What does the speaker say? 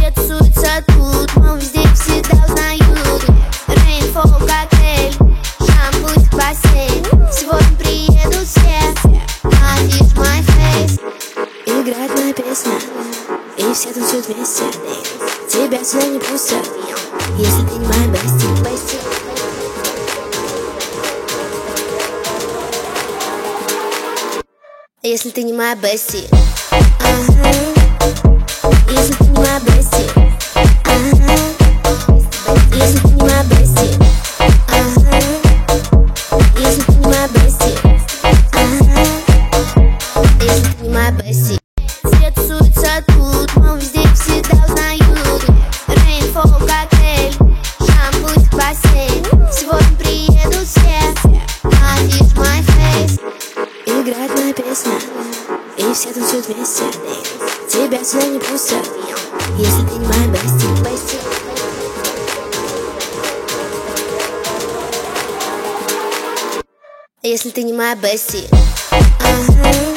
Все тусуются тут, но везде всегда узнают. Рейнфол, коктейль, шампунь, бассейн. Сегодня приедут все, видишь my face. Играет моя песня, и все танцуют вместе. Тебя сюда не пустят, если ты не моя бести. Если ты не моя бести. Если ты не моя бести. Если ты не моя бести. Если ты не моя бести. Если ты не моя бести. Все тусуются тут, но везде всегда узнают. Рейнфол, коктейль, шампунь, бассейн. Сегодня приедут все, видишь my face. Играет моя песня, и все танцуют вместе. Тебя сюда не пустят, если ты не моя бести. Если ты не моя бести.